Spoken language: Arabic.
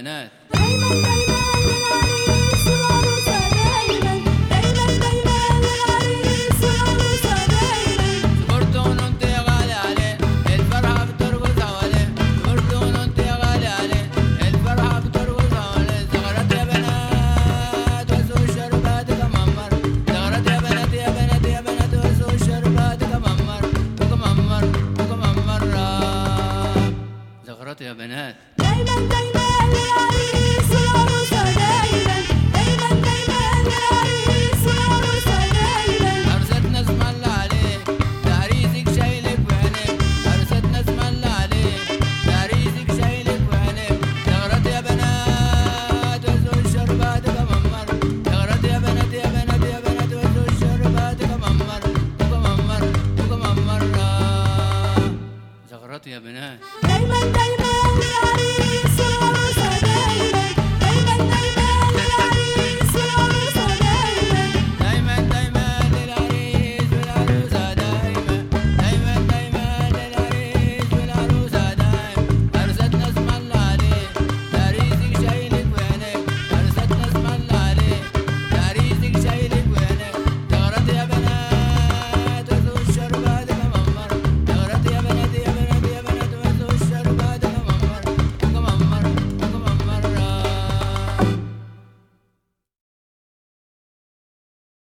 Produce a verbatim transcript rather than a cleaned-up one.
بنات. دايما دايما للعريس والعروسة دايما، دايما دايما للعريس والعروسة دايما. صبرتوا وانت يا غالي عليه الفرحة بترقص حواليه، صبرتوا وانت يا غالي عليه الفرحة بترقص حواليه. زغرت يا بنات وسوق الشربات كممر، زغرت يا بنات يا بنات يا بنات وسوق الشربات كممر وكممر وكممر. زغرت يا بنات. دايما دايما للعريس والعروسة دايما، دايما دايما للعريس والعروسة دايما. عروستنا اسم الله عليه تعريسك شايلك وعينيك، عروستنا اسم الله عليه تعريسك شايلك وعينيك. زغرت يا بنات وسوق الشربات كممر، زغرت يا بنات يا بنات يا بنات وسوق الشربات كممر وكممر وكممر. زغرت يا بنات. دايما دايما للعريس